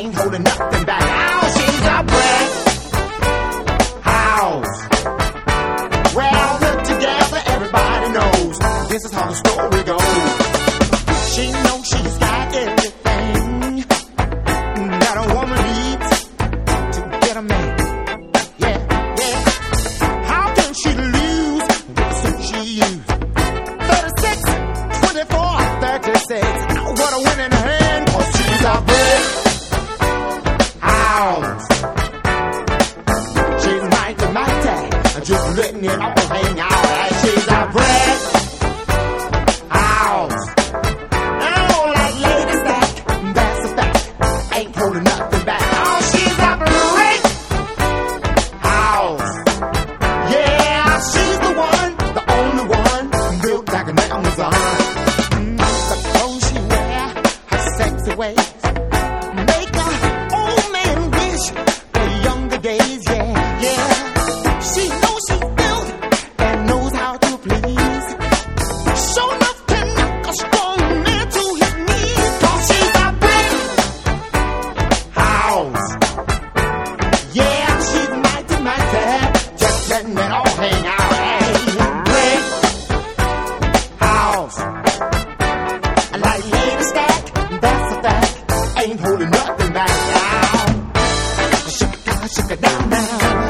ain't holding nothing back. Oh, she's a brick house. Well, put together, everybody knows this is how the story goes. She knows she's got everything that a woman needs to get a man. Yeah, yeah. How can she lose with such she used? 36, 24, 36. What a winning hand, 'cause she's a brick house. She's mighty, mighty, just letting it all hang out. She's a brick house. Oh, like ladies that, that's a fact. Ain't holding nothing back. Oh, she's a brick house. Yeah, she's the one, the only one, built like an Amazon. The clothes she wear, her sexy ways, make a old man wish for younger days. Yeah, yeah. She knows she's built and knows how to please. Sure enough can knock a strong man to his knees. 'Cause she's a brick house. Yeah, she's mighty, mighty, just letting it all hang out. Hey, brick house. Like lady stack, that's a fact. Ain't holding nothing back now. Shake it down, down.